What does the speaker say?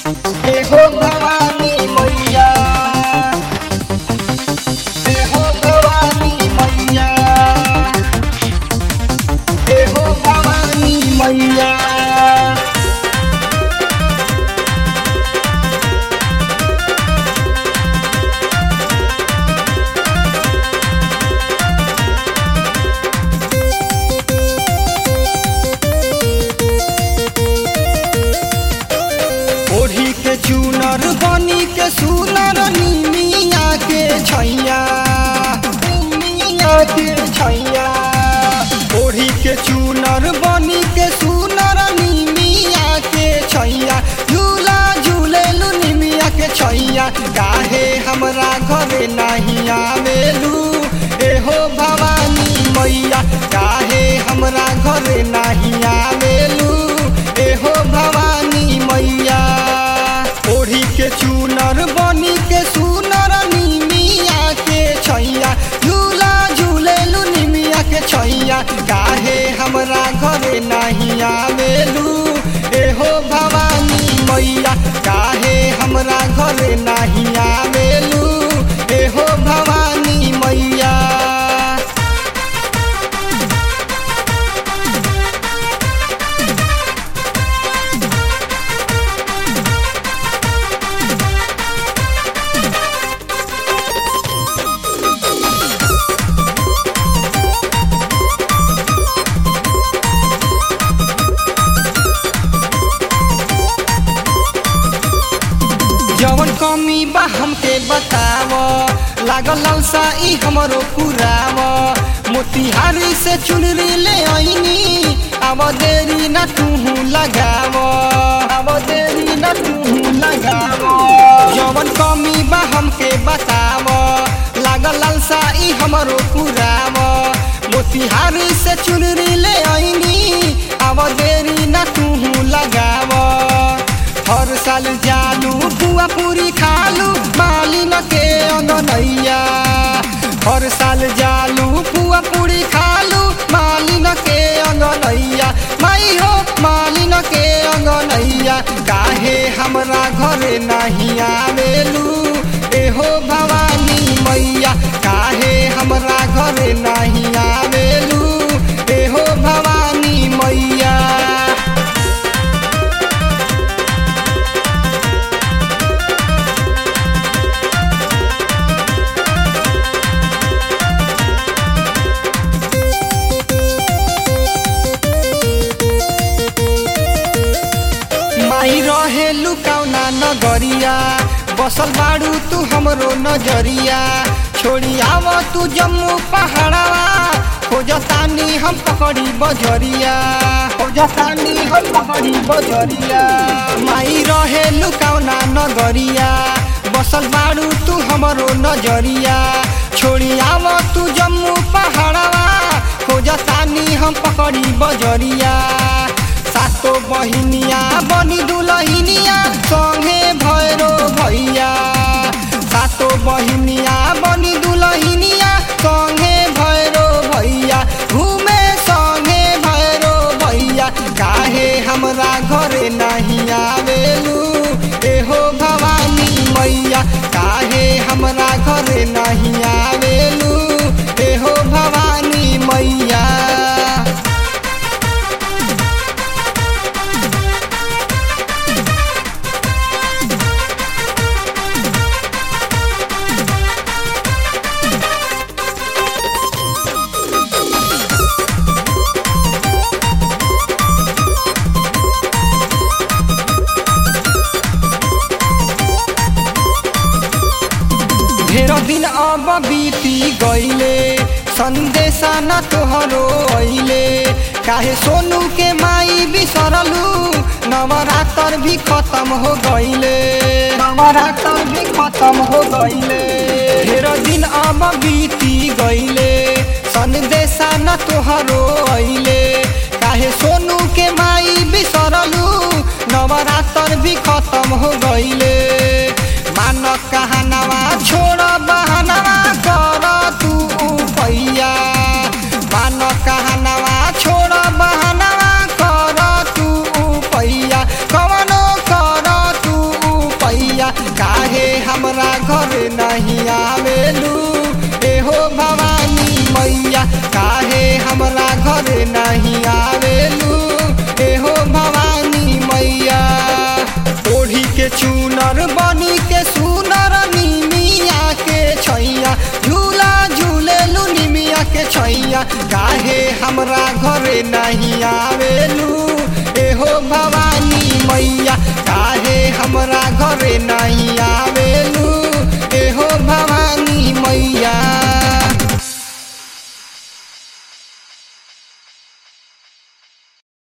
हे हो भवानी मैया, हे हो भवानी मैया, हे हो भवानी मैया। ओढ़ी के चूनर बनी के सुनर निमिया के छैया, निमिया के छैया। ओढ़ी के चूनर बनी के सुनर निमिया के छैया, झूला झूलेलू निमिया के छैया। काहे हमरा घरे नहीं आवेलू एहो भवानी मैया, काहे हमरा घरे नहीं आवेलू एहो भवानी मैया। ओढ़ी के चूनर बनी के सुनर निमिया के छैया, झूला झूलेलू निमिया के छैया। काहे हमरा घरे नहीं आवेलू एहो भवानी मैया, काहे हमरा घरे नहीं आवेलू एहो भवानी मैया। जवन कमी बा हमके बताव, लागल लालसा ई हमरो पुराव। मोतिहारी से चुनरी ले आईनी, अब देरी न तूहू लगाव, अब देरी न तूहू लगाव। जवन कमी बा हमके बताव, लागल लालसा ई हमरो पुराव। मोतिहारी से चुनरी ले आईनी, अब देरी न तूहू लगाव। हर साल जालू पुआ पूरी खालू मालिन के अंगनैया, हर साल जालू पुआ पूरी खालू मालिन के अंगनैया। माई हो मालिन के अंगनैया, काहे हमरा घरे नहीं आवेलू एहो भवानी मैया, काहे हमरा घरे नहीं आवेलू एहो भवानी मैया। माई रहेलू कौना नगरिया, बसल बाड़ू तू हमरो नजरिया। छोड़ी आव तू जम्मू पहाड़वा, खोजतानी हम पकड़ी बजरिया, खोजतानी हम पकड़ी बजरिया। माई रहेलू कौना नगरिया, बसल बाड़ू तू हमरो नजरिया। छोड़ी आव तू जम्मू पहाड़वा, खोजतानी हम पकड़ी बजरिया। सातो बहिनिया बनी दुलहिनिया, संगे भैरो भैया। सातो बहिनिया बनी दुलहिनिया, संगे भैरो भैया। घूमे संगे भैरो भैया, काहे हमरा घरे नहीं आवेलू एहो भवानी मैया, काहे हमरा घरे नहीं आवेलू एहो भवानी मैया। ढेर दिन अब बीती गईले, संदेशा न तोहरो अइले। काहे सोनू के माई बिसरलू, नवरात्र भी खत्म हो गईले, नवरात्र भी खत्म हो गईले। ढेर दिन अब बीती गईले, संदेशा न तोहरो अइले। काहे सोनू के माई बिसरलू, नवरात्र भी खत्म हो गईले। मान कहनवा छोड़ बहनवा कर तू पैया, मान कहनवा छोड़ बहनवा कर तू पैया। कवनो कर तू मैया झूला झूलेलू निमिया के छैया काहे हमरा घरे नहीं आवेलू एहो भवानी मैया काहे हमरा घरे नहीं